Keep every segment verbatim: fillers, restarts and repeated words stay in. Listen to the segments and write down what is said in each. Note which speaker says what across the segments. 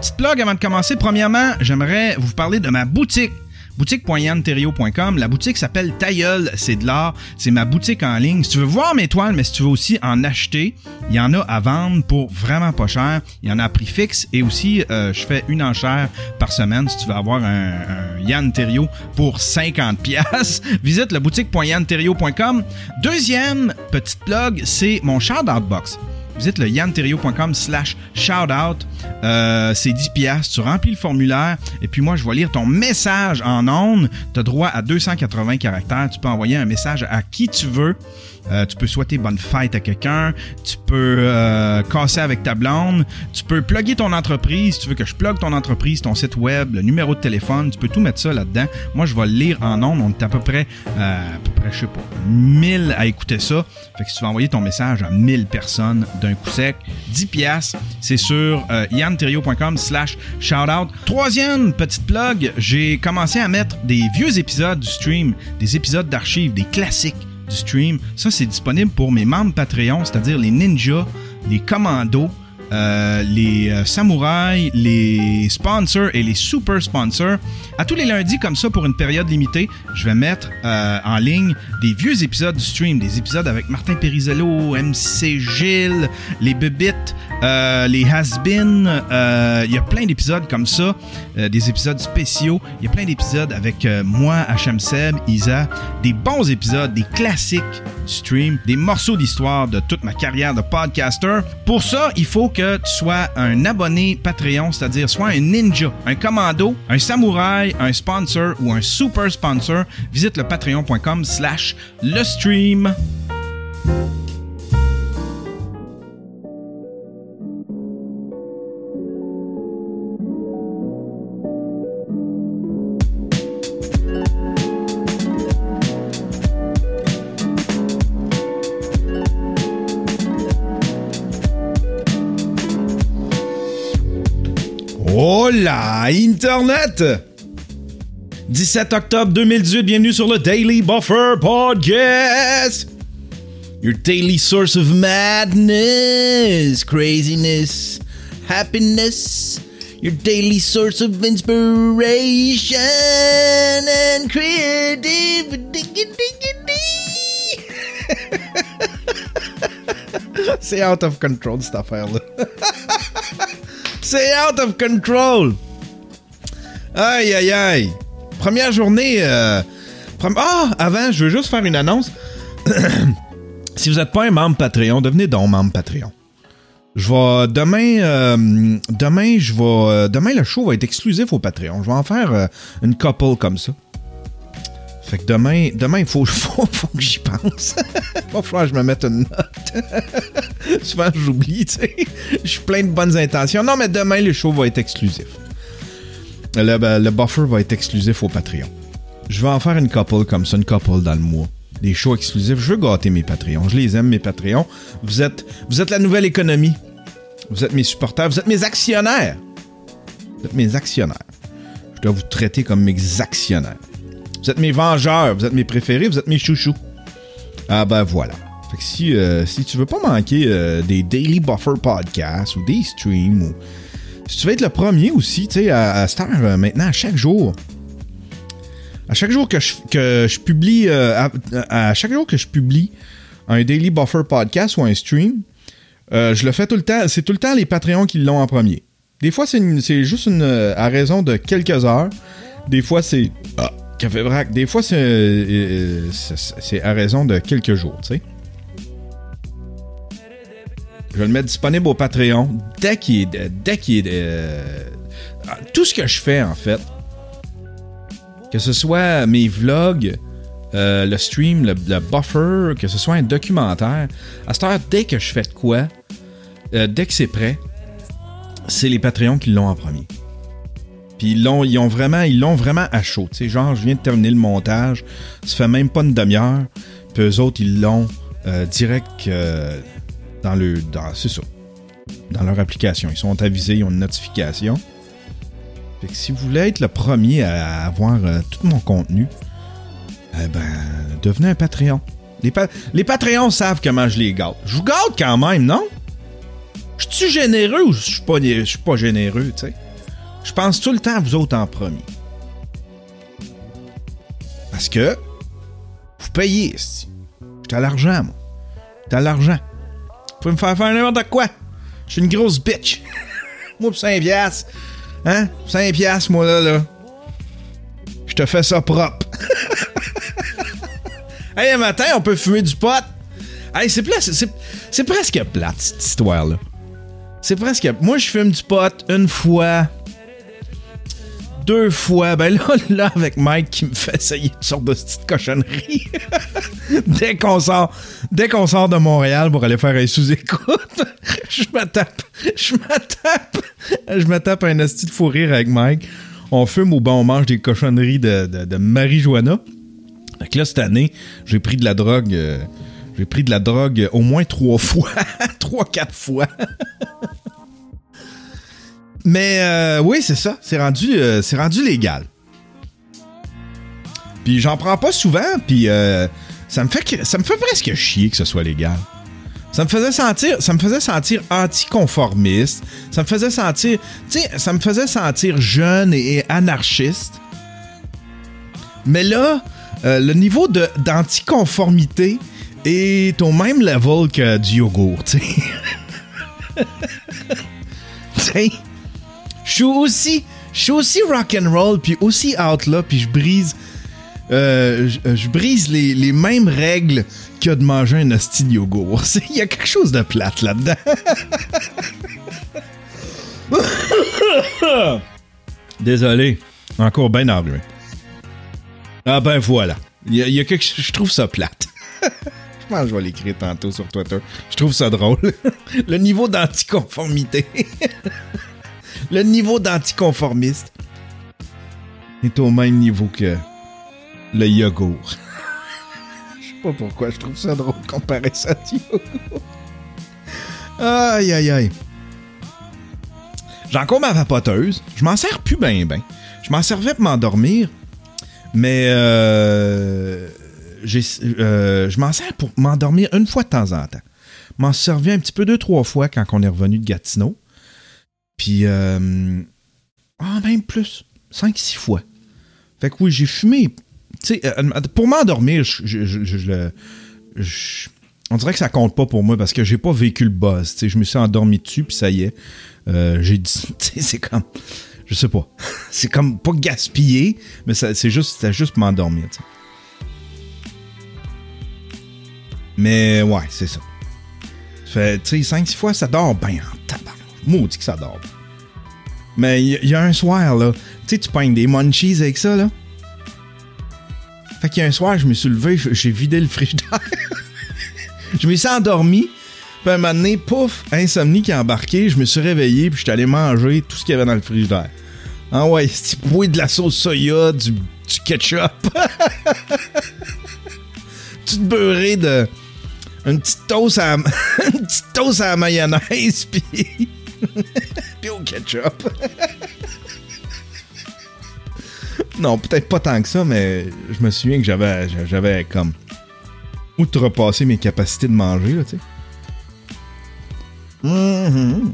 Speaker 1: Petite plug avant de commencer. Premièrement, j'aimerais vous parler de ma boutique. boutique point yann terriot point com. La boutique s'appelle Tailleul, c'est de l'art. C'est ma boutique en ligne. Si tu veux voir mes toiles, mais si tu veux aussi en acheter, il y en a à vendre pour vraiment pas cher. Il y en a à prix fixe et aussi, euh, je fais une enchère par semaine si tu veux avoir un, un Yann Terriot pour cinquante piastres. Visite le boutique point yann terriot point com. Deuxième petite plug, c'est mon shout-out box. Visite le yann terriot point com slash shoutout. Euh, c'est dix piastres. Tu remplis le formulaire et puis moi, je vais lire ton message en ondes. Tu as droit à deux cent quatre-vingts caractères. Tu peux envoyer un message à qui tu veux. Euh, tu peux souhaiter bonne fête à quelqu'un. Tu peux euh, casser avec ta blonde. Tu peux plugger ton entreprise. Si tu veux que je plug ton entreprise, ton site web, le numéro de téléphone, tu peux tout mettre ça là-dedans. Moi, je vais le lire en ondes. On est à peu près, euh, à peu près, je sais pas, mille à écouter ça. Fait que si tu veux envoyer ton message à mille personnes d'un coup sec, dix piastres, c'est sur euh, yann terriot point com slash shoutout. Troisième petite plug, j'ai commencé à mettre des vieux épisodes du stream, des épisodes d'archives, des classiques du stream. Ça, c'est disponible pour mes membres Patreon, c'est-à-dire les ninjas, les commandos, euh, les euh, samouraïs, les sponsors et les super sponsors. À tous les lundis, comme ça, pour une période limitée, je vais mettre euh, en ligne des vieux épisodes du stream, des épisodes avec Martin Perizello, M C Gilles, les Bébites, euh, les Has-Been. Euh, il y a plein d'épisodes comme ça, euh, des épisodes spéciaux. Il y a plein d'épisodes avec euh, moi, H M Seb, Isa, des bons épisodes, des classiques du stream, des morceaux d'histoire de toute ma carrière de podcaster. Pour ça, il faut que tu sois un abonné Patreon, c'est-à-dire soit un ninja, un commando, un samouraï, un sponsor ou un super sponsor. Visite le patreon point com slash le stream. Hola, Internet! dix-sept octobre deux mille dix-huit, bienvenue sur le Daily Buffer Podcast! Your daily source of madness, craziness, happiness. Your daily source of inspiration and creativity. C'est out of control, cette affaire-là. C'est out of control! Aïe, aïe, aïe! Première journée... Euh, prom- ah! Avant, je veux juste faire une annonce. Si vous n'êtes pas un membre Patreon, devenez donc membre Patreon. Je vais... Demain, euh, demain, je vais... Euh, demain, le show va être exclusif au Patreon. Je vais en faire euh, une couple comme ça. Fait que demain, demain, il faut, faut, faut que j'y pense. Il va falloir que je me mette une note. Souvent, j'oublie, tu sais. Je suis plein de bonnes intentions. Non, mais demain, le show va être exclusif. Le, le buffer va être exclusif au Patreon. Je vais en faire une couple comme ça, une couple dans le mois. Des shows exclusifs. Je veux gâter mes Patreons. Je les aime, mes Patreons. Vous êtes, vous êtes la nouvelle économie. Vous êtes mes supporters. Vous êtes mes actionnaires. Vous êtes mes actionnaires. Je dois vous traiter comme mes actionnaires. Vous êtes mes vengeurs, vous êtes mes préférés, vous êtes mes chouchous. Ah ben voilà. Fait que si, euh, si tu veux pas manquer euh, des Daily Buffer podcasts ou des streams, ou si tu veux être le premier aussi, tu sais, à, à Star euh, maintenant, à chaque jour. À chaque jour que je, que je publie, euh, à, à chaque jour que je publie un Daily Buffer podcast ou un stream, euh, je le fais tout le temps. C'est tout le temps les Patreons qui l'ont en premier. Des fois, c'est, une, c'est juste une, à raison de quelques heures. Des fois, c'est... Ah. Café Braque. Des fois, c'est, euh, c'est, c'est à raison de quelques jours, tu sais. Je vais le mettre disponible au Patreon dès qu'il est... Dès qu'il est euh, tout ce que je fais, en fait, que ce soit mes vlogs, euh, le stream, le, le buffer, que ce soit un documentaire, à cette heure, dès que je fais de quoi, euh, dès que c'est prêt, c'est les Patreons qui l'ont en premier. Puis ils l'ont, ils ont vraiment, ils l'ont vraiment à chaud. Tu sais, genre, je viens de terminer le montage, ça fait même pas une demi-heure, puis eux autres, ils l'ont euh, direct euh, dans le, dans, c'est ça, dans leur application. Ils sont avisés, ils ont une notification. Fait que si vous voulez être le premier à avoir euh, tout mon contenu, eh ben, devenez un Patreon. Les, pa- les Patreons savent comment je les gâte. Je vous gâte quand même, non? Je suis généreux ou je suis pas, je suis pas généreux, tu sais? je pense tout le temps à vous autres en premier. Parce que vous payez, c'est. J'ai à l'argent, moi. J'ai à l'argent. Vous pouvez me faire faire n'importe quoi. Je suis une grosse bitch. Moi, pour cinq piastres. Hein? cinq piastres, moi, là, là. Je te fais ça propre. Hey, un matin, on peut fumer du pot. Hey, c'est, pla- c'est, c'est presque plate, cette histoire-là. C'est presque... Moi, je fume du pot une fois... Deux fois, ben là, là, avec Mike qui me fait essayer une sorte de petite cochonnerie. dès qu'on sort, dès qu'on sort de Montréal pour aller faire un sous-écoute, je me tape, je me tape, je me tape un asti de fou rire avec Mike. On fume ou ben on mange des cochonneries de, de, de marijuana. Fait que là, cette année, j'ai pris de la drogue, euh, j'ai pris de la drogue au moins trois fois, trois, quatre fois. Mais euh, oui, c'est ça. C'est rendu, euh, c'est rendu légal. Puis j'en prends pas souvent. Puis euh, ça me fait, ça me fait presque chier que ce soit légal. Ça me faisait sentir, ça me faisait sentir anticonformiste. Ça me faisait sentir, tu sais, ça me faisait sentir jeune et, et anarchiste. Mais là, euh, le niveau de, d'anticonformité est au même level que du yogourt, tu sais. Tu sais. Je suis aussi, je suis aussi rock'n'roll, puis aussi out là, puis je brise, euh, je, je brise les, les mêmes règles que de manger un hostie de yogourt. Il y a quelque chose de plate là-dedans. Désolé, encore bien enrhumé. Ah ben voilà, il y a, il y a quelque, je trouve ça plate. Je pense que je vais l'écrire tantôt sur Twitter. Je trouve ça drôle. Le niveau d'anticonformité. Le niveau d'anticonformiste est au même niveau que le yogourt. Je sais pas pourquoi, je trouve ça drôle de comparer ça à du yogourt. Aïe, aïe, aïe. J'ai encore ma vapoteuse. Je m'en sers plus ben ben. Je m'en servais pour m'endormir, mais euh, j'ai, euh, je m'en sers pour m'endormir une fois de temps en temps. Je m'en servais un petit peu deux, trois fois quand on est revenu de Gatineau. Puis, euh, ah, même plus, cinq six fois. Fait que oui, j'ai fumé. Tu sais, euh, pour m'endormir, je, je, je, je, je, je, on dirait que ça compte pas pour moi parce que j'ai pas vécu le buzz. Tu sais, je me suis endormi dessus, puis ça y est. Euh, j'ai dit, tu sais, c'est comme, je sais pas. C'est comme pas gaspillé, mais ça, c'est juste, c'était juste pour m'endormir, tu sais. Mais ouais, c'est ça. Fait, tu sais, cinq six fois, ça dort bien en tabac. Maudit que ça dort. Mais il y, y a un soir, là, tu sais, tu pognes des munchies avec ça, là. Fait qu'il y a un soir, je me suis levé, j'ai vidé le frigidaire. Je me suis endormi, puis un moment donné, pouf, insomnie qui a embarqué, je me suis réveillé, puis je suis allé manger tout ce qu'il y avait dans le frigidaire. Ah ouais, c'est boué de la sauce soya, du, du ketchup. Tout beurré de... Une petite toast à... une petite toast à la mayonnaise, puis... puis au ketchup. Non, peut-être pas tant que ça, mais je me souviens que j'avais, j'avais comme outrepassé mes capacités de manger, là, tu sais. Mm-hmm.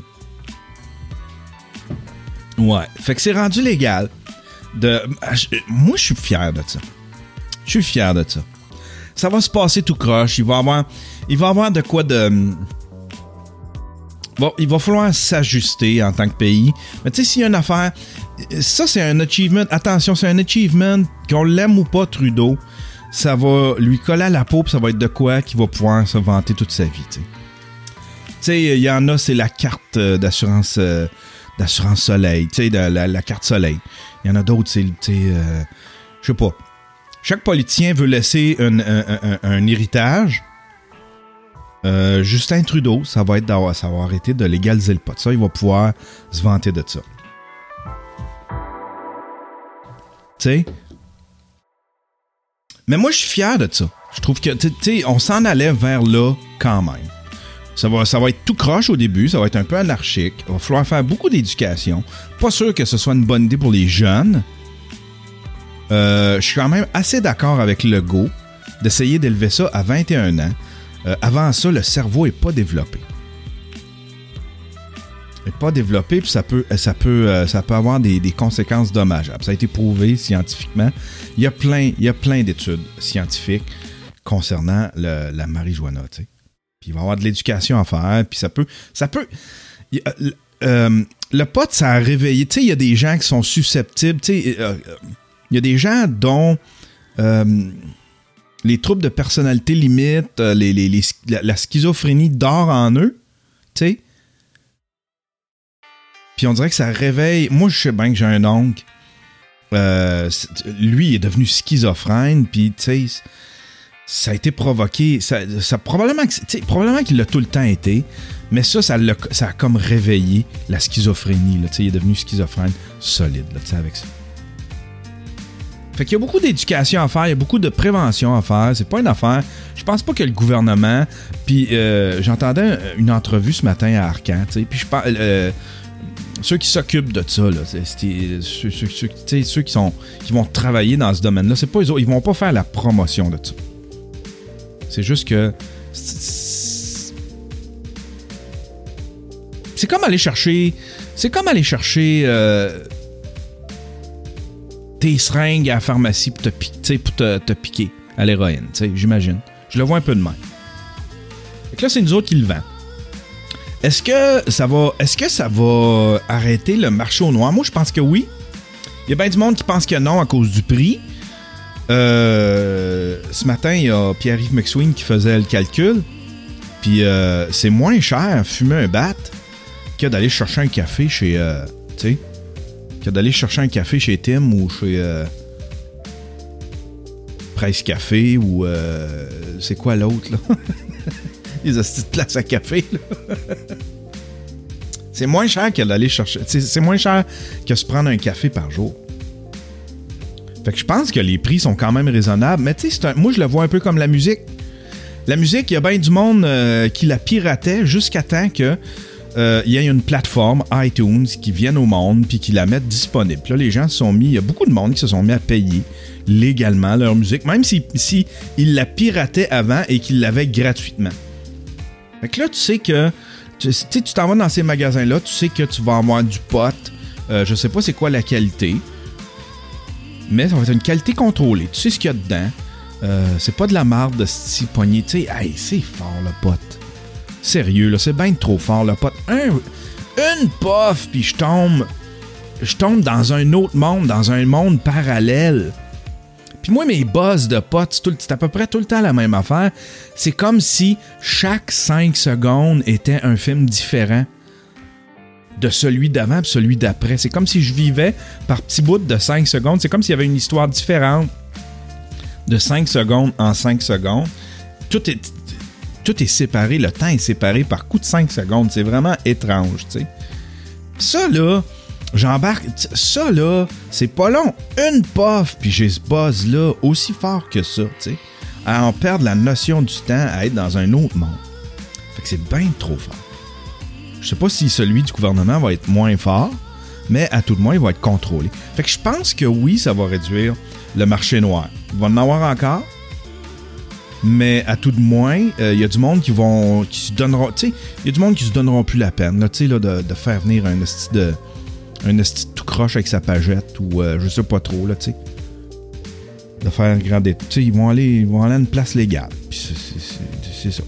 Speaker 1: Ouais, fait que c'est rendu légal. De, moi, je suis fier de ça. Je suis fier de ça. Ça va se passer tout croche. Il va y avoir, il va y avoir de quoi de... Bon, il va falloir s'ajuster en tant que pays. Mais tu sais, s'il y a une affaire... Ça, c'est un achievement. Attention, c'est un achievement. Qu'on l'aime ou pas, Trudeau, ça va lui coller à la peau, puis ça va être de quoi qu'il va pouvoir se vanter toute sa vie, tu sais. Tu sais, il y en a, c'est la carte d'assurance, euh, d'assurance soleil. Tu sais, la, la carte soleil. Il y en a d'autres, c'est, tu sais... Euh, je sais pas. Chaque politicien veut laisser un, un, un, un héritage. Euh, Justin Trudeau, ça va être d'avoir, ça va arrêter de légaliser le pot. Ça, il va pouvoir se vanter de ça. Tu sais? Mais moi, je suis fier de ça. Je trouve que, tu sais, on s'en allait vers là quand même. Ça va, ça va être tout croche au début, ça va être un peu anarchique. Il va falloir faire beaucoup d'éducation. Pas sûr que ce soit une bonne idée pour les jeunes. Euh, je suis quand même assez d'accord avec Legault d'essayer d'élever ça à vingt et un ans. Euh, avant ça, le cerveau n'est pas développé. est pas développé, puis ça peut, ça peut, euh, ça peut avoir des, des conséquences dommageables. Ça a été prouvé scientifiquement. Il y a plein, il y a plein d'études scientifiques concernant le, la marijuana, tu sais. Puis il va y avoir de l'éducation à faire, puis ça peut, ça peut. Y a, euh, le pot, ça a réveillé. Tu sais, il y a des gens qui sont susceptibles. Tu sais, il euh, y a des gens dont euh, les troubles de personnalité limite, les, les, les, la, la schizophrénie dort en eux. Tu sais. Puis on dirait que ça réveille. Moi, je sais bien que j'ai un oncle. Euh, lui, il est devenu schizophrène. Puis, tu sais, ça a été provoqué. Ça, ça, probablement, que, probablement qu'il l'a tout le temps été. Mais ça, ça, l'a, ça a comme réveillé la schizophrénie. Là, il est devenu schizophrène solide là, avec ça. Fait qu'il y a beaucoup d'éducation à faire, il y a beaucoup de prévention à faire. C'est pas une affaire. Je pense pas que le gouvernement. Puis euh, j'entendais une entrevue ce matin à Arcan. Puis je parle. Euh, ceux qui s'occupent de ça, là, c'est, c'est, ceux, ceux, ceux, ceux qui, sont, qui vont travailler dans ce domaine-là, c'est pas eux autres, ils vont pas faire la promotion de ça. C'est juste que c'est, c'est comme aller chercher c'est comme aller chercher euh, tes seringues à la pharmacie pour te, pour te, te piquer à l'héroïne, j'imagine. Je le vois un peu de même. Fait que là, c'est nous autres qui le vendent. Est-ce que ça va est-ce que ça va arrêter le marché au noir? Moi, je pense que oui. Il y a bien du monde qui pense que non à cause du prix. Euh, ce matin, il y a Pierre-Yves McSween qui faisait le calcul. Puis euh, c'est moins cher fumer un bat que d'aller chercher un café chez... Euh, tu sais, que d'aller chercher un café chez Tim ou chez... Euh, Presse Café ou... Euh, c'est quoi l'autre, là? Les hosties de place à café, là. C'est moins cher que d'aller chercher... C'est, c'est moins cher que se prendre un café par jour. Fait que je pense que les prix sont quand même raisonnables. Mais tu sais, moi, je le vois un peu comme la musique. La musique, il y a bien du monde euh, qui la piratait jusqu'à temps que euh, il y ait une plateforme, iTunes, qui vienne au monde puis qui la mette disponible. Puis là, les gens se sont mis... Il y a beaucoup de monde qui se sont mis à payer légalement leur musique, même si, si ils la pirataient avant et qu'ils l'avaient gratuitement. Fait que là, tu sais que... Tu sais, tu t'en vas dans ces magasins-là, tu sais que tu vas avoir du pot. Euh, je sais pas c'est quoi la qualité. Mais ça va être une qualité contrôlée. Tu sais ce qu'il y a dedans. Euh, c'est pas de la marde de six poignées. Tu sais, hey, c'est fort le pot. Sérieux, là, c'est bien trop fort le pot. Un, une puff, puis je tombe... Je tombe dans un autre monde, dans un monde parallèle. Puis moi, mes buzz de potes, c'est, tout, c'est à peu près tout le temps la même affaire. C'est comme si chaque cinq secondes était un film différent de celui d'avant et celui d'après. C'est comme si je vivais par petits bouts de cinq secondes. C'est comme s'il y avait une histoire différente de cinq secondes en cinq secondes. Tout est, tout est séparé. Le temps est séparé par coup de cinq secondes. C'est vraiment étrange, tu sais. Ça, là... J'embarque. Ça, là, c'est pas long. Une puff, puis j'ai ce buzz-là aussi fort que ça, tu sais. À en perdre la notion du temps, à être dans un autre monde. Fait que c'est bien trop fort. Je sais pas si celui du gouvernement va être moins fort, mais à tout le moins, il va être contrôlé. Fait que je pense que oui, ça va réduire le marché noir. Il va en avoir encore, mais à tout de moins, il euh, y a du monde qui vont... qui se donneront... Tu sais, il y a du monde qui se donneront plus la peine, là, tu sais, là, de, de faire venir un esti de... un esti tout croche avec sa pagette ou euh, je sais pas trop, là, tu sais. De faire grand dé... Tu sais, ils vont aller, ils vont aller à une place légale. Puis c'est, c'est, c'est, c'est ça.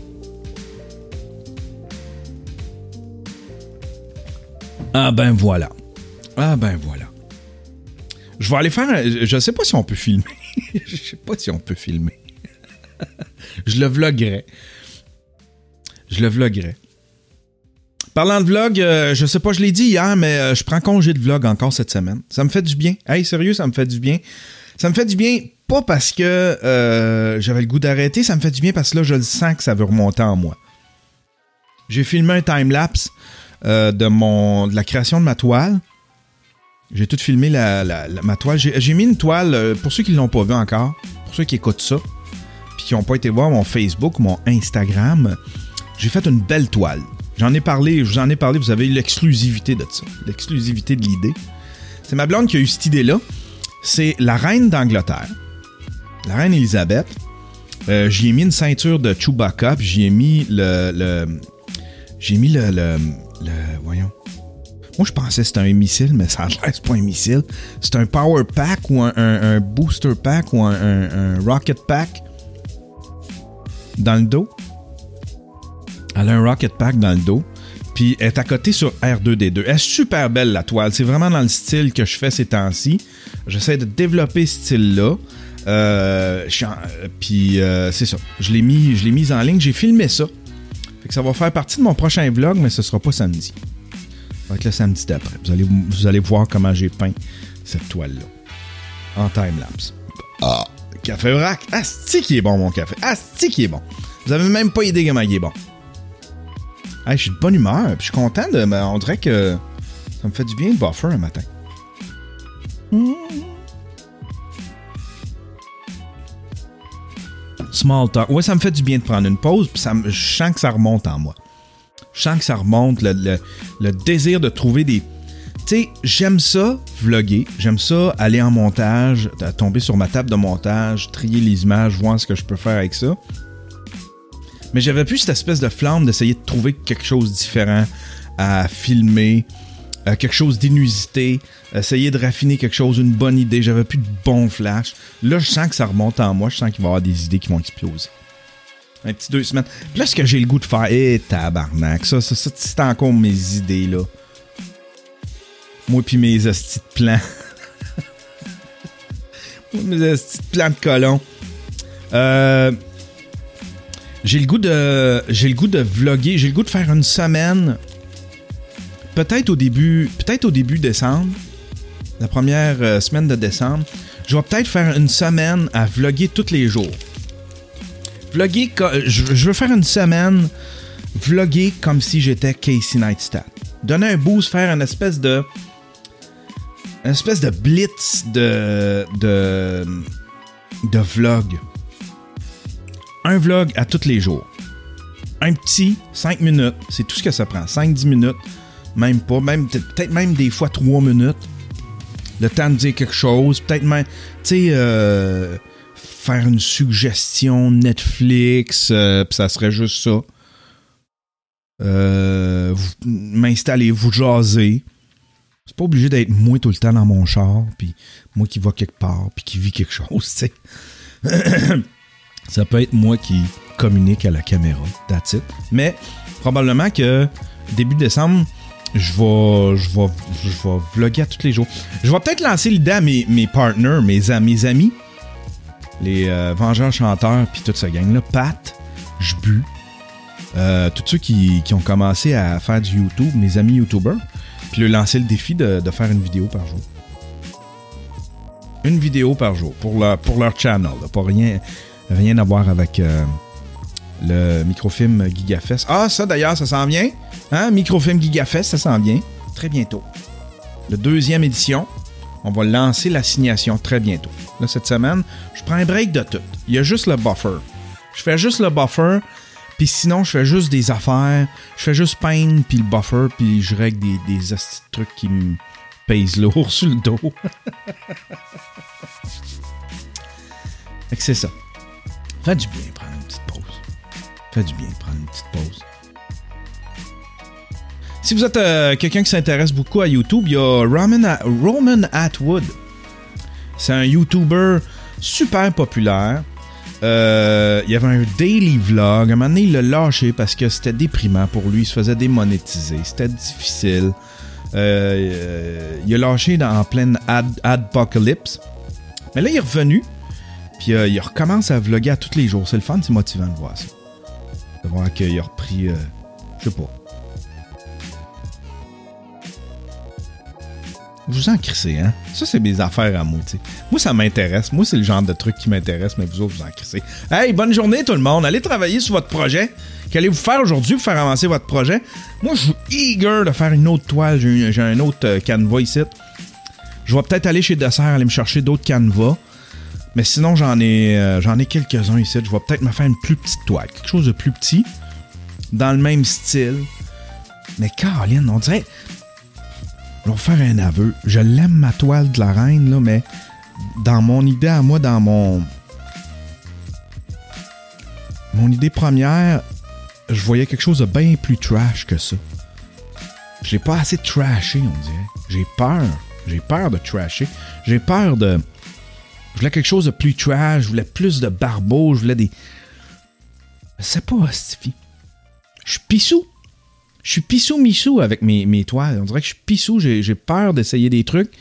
Speaker 1: Ah ben voilà. Ah ben voilà. Je vais aller faire... Un... Je sais pas si on peut filmer. Je sais pas si on peut filmer. Je le vloguerai. Je le vloguerai. Parlant de vlog, euh, je sais pas, je l'ai dit hier, mais euh, je prends congé de vlog encore cette semaine. Ça me fait du bien. Hey, sérieux, ça me fait du bien. Ça me fait du bien, pas parce que euh, j'avais le goût d'arrêter, ça me fait du bien parce que là, je le sens que ça veut remonter en moi. J'ai filmé un time-lapse euh, de, mon, de la création de ma toile. J'ai tout filmé la, la, la, ma toile. J'ai, j'ai mis une toile, euh, pour ceux qui ne l'ont pas vu encore, pour ceux qui écoutent ça, puis qui n'ont pas été voir mon Facebook ou mon Instagram, j'ai fait une belle toile. J'en ai parlé, je vous en ai parlé, vous avez eu l'exclusivité de ça, l'exclusivité de l'idée. C'est ma blonde qui a eu cette idée-là. C'est la reine d'Angleterre, la reine Élisabeth. Euh, j'y ai mis une ceinture de Chewbacca, puis j'y ai mis le... le j'ai mis le, le, le... Voyons. Moi, je pensais que c'était un missile, mais ça a l'air que c'est pas un missile. C'est un power pack ou un, un, un booster pack ou un, un, un rocket pack dans le dos. Elle a un rocket pack dans le dos. Puis elle est à côté sur R deux D deux. Elle est super belle, la toile. C'est vraiment dans le style que je fais ces temps-ci. J'essaie de développer ce style-là. Euh, Puis euh, c'est ça. Je l'ai mis, je l'ai mise en ligne. J'ai filmé ça. Fait que ça va faire partie de mon prochain vlog, mais ce sera pas samedi. Ça va être le samedi d'après. Vous allez, vous allez voir comment j'ai peint cette toile-là. En time-lapse. Ah! Café vrac. Asti qui est bon, mon café. Asti qui est bon. Vous avez même pas idée comment il est bon. Hey, je suis de bonne humeur, puis je suis content de... Ben, on dirait que ça me fait du bien de buffer un matin. Mmh. Small talk. Ouais, ça me fait du bien de prendre une pause, puis ça me, je sens que ça remonte en moi. Je sens que ça remonte, le, le, le désir de trouver des... Tu sais, j'aime ça, vlogger. J'aime ça, aller en montage, tomber sur ma table de montage, trier les images, voir ce que je peux faire avec ça. Mais j'avais plus cette espèce de flamme d'essayer de trouver quelque chose de différent à filmer, euh, quelque chose d'inusité, essayer de raffiner quelque chose, une bonne idée. J'avais plus de bons flashs. Là, je sens que ça remonte en moi. Je sens qu'il va y avoir des idées qui vont exploser. Un petit deux semaines. Puis là, ce que j'ai le goût de faire, hé, hey, tabarnak, ça, ça, ça, c'est encore mes idées, là. Moi pis mes hosties de plans. Moi mes hosties de plans de colon. Euh... J'ai le goût de j'ai le goût de vlogger, j'ai le goût de faire une semaine peut-être au début peut-être au début décembre, la première euh, semaine de décembre, je vais peut-être faire une semaine à vlogger tous les jours. Vlogger je, je veux faire une semaine vlogger comme si j'étais Casey Neistat. Donner un boost, faire une espèce de une espèce de blitz de de de vlog. Un vlog à tous les jours. Un petit, cinq minutes, c'est tout ce que ça prend. cinq dix minutes, même pas, même, peut-être même des fois trois minutes. Le temps de dire quelque chose, peut-être même, tu sais, euh, faire une suggestion Netflix, euh, pis ça serait juste ça. Euh, vous, m'installer, vous jaser. C'est pas obligé d'être moi tout le temps dans mon char, puis moi qui va quelque part, puis qui vit quelque chose, tu sais. Ça peut être moi qui communique à la caméra, that's it. Mais probablement que début décembre, je vais, je vais, je vais vlogger à tous les jours. Je vais peut-être lancer l'idée à mes, mes partners, mes, mes amis, les euh, Vengeurs Chanteurs, puis toute cette gang-là. Pat, J'bu, euh, tous ceux qui, qui ont commencé à faire du YouTube, mes amis YouTubers, puis leur lancer le défi de, de faire une vidéo par jour. Une vidéo par jour pour leur, pour leur channel, là, pas rien... Rien à voir avec euh, le microfilm GigaFest. Ah, ça d'ailleurs, ça s'en vient. Hein? Microfilm GigaFest, ça s'en vient. Très bientôt. La deuxième édition. On va lancer l'assignation très bientôt. Là, cette semaine, je prends un break de tout. Il y a juste le buffer. Je fais juste le buffer. Puis sinon, je fais juste des affaires. Je fais juste peindre, puis le buffer, puis je règle des, des astuces de trucs qui me pèsent lourd sur le dos. Fait que c'est ça. Fait du bien de prendre une petite pause. Fait du bien de prendre une petite pause. Si vous êtes euh, quelqu'un qui s'intéresse beaucoup à YouTube, il y a Roman, Roman Atwood. C'est un YouTuber super populaire. Euh, il y avait un daily vlog. À un moment donné, il l'a lâché parce que c'était déprimant pour lui. Il se faisait démonétiser. C'était difficile. Euh, euh, il a lâché dans, en pleine ad, adpocalypse. Mais là, il est revenu. Puis euh, il recommence à vlogger à tous les jours. C'est le fun, c'est motivant de voir ça. De voir qu'il a repris... Euh, je sais pas. Vous vous en crissez, hein? Ça, c'est mes affaires à moi, tu sais. Moi, ça m'intéresse. Moi, c'est le genre de truc qui m'intéresse, mais vous autres, vous en crissez. Hey, bonne journée, tout le monde. Allez travailler sur votre projet. Qu'allez-vous faire aujourd'hui pour faire avancer votre projet? Moi, je suis eager de faire une autre toile. J'ai, j'ai un autre euh, canevas ici. Je vais peut-être aller chez Dessert, aller me chercher d'autres canevas. Mais sinon, j'en ai, euh, j'en ai quelques-uns ici. Je vais peut-être me faire une plus petite toile. Quelque chose de plus petit. Dans le même style. Mais Caroline, on dirait... Je vais faire un aveu. Je l'aime, ma toile de la reine, là, mais dans mon idée à moi, dans mon... Mon idée première, je voyais quelque chose de bien plus trash que ça. je l'ai pas assez trashé, on dirait. J'ai peur. J'ai peur de trasher. J'ai peur de... Je voulais quelque chose de plus trash, je voulais plus de barbeau, je voulais des... Je sais pas, Stifi. Je suis pissou. Je suis pissou-missou avec mes, mes toiles. On dirait que je suis pissou, j'ai, j'ai peur d'essayer des trucs.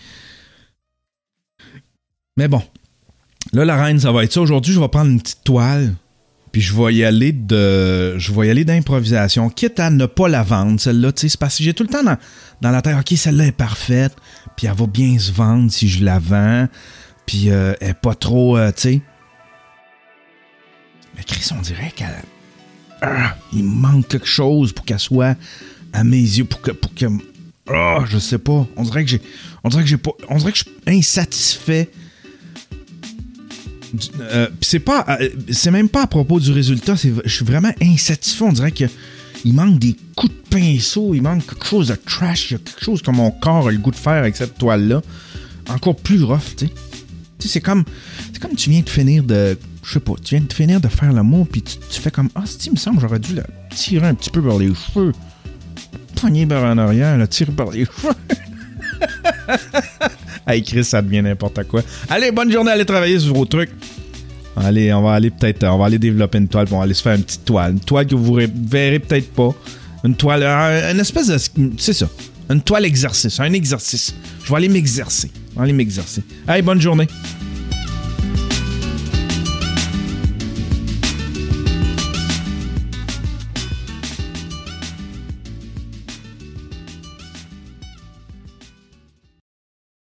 Speaker 1: Mais bon. Là, la reine, ça va être ça. Aujourd'hui, je vais prendre une petite toile, puis je vais y aller de... Je vais y aller d'improvisation, quitte à ne pas la vendre, celle-là. Tu sais, c'est parce que j'ai tout le temps dans, dans la tête, OK, celle-là est parfaite, puis elle va bien se vendre si je la vends, puis euh, elle est pas trop, euh, tu sais... Mais Chris, on dirait qu'elle... Ah, il manque quelque chose pour qu'elle soit à mes yeux, pour que... Pour que oh, je sais pas. On dirait que j'ai... On dirait que j'ai pas... On dirait que je suis insatisfait. Euh, pis c'est pas... Euh, c'est même pas à propos du résultat, c'est, je suis vraiment insatisfait. On dirait que il manque des coups de pinceau, il manque quelque chose de trash, il y a quelque chose que mon corps a le goût de faire avec cette toile-là. Encore plus rough, tu sais. Tu sais, c'est comme... C'est comme tu viens de finir de... Je sais pas, tu viens de finir de faire l'amour, puis tu, tu fais comme... Ah, si, il me semble, j'aurais dû la tirer un petit peu par les cheveux. Poigner par en arrière, la tirer par les cheveux. Hey, Chris, ça devient n'importe quoi. Allez, bonne journée, allez travailler sur vos trucs. Allez, on va aller peut-être... On va aller développer une toile, puis on va aller se faire une petite toile. Une toile que vous verrez peut-être pas. Une toile... Une espèce de... C'est ça. Une toile exercice. Un exercice. Je vais aller m'exercer. Je vais aller m'exercer. Allez, bonne journée.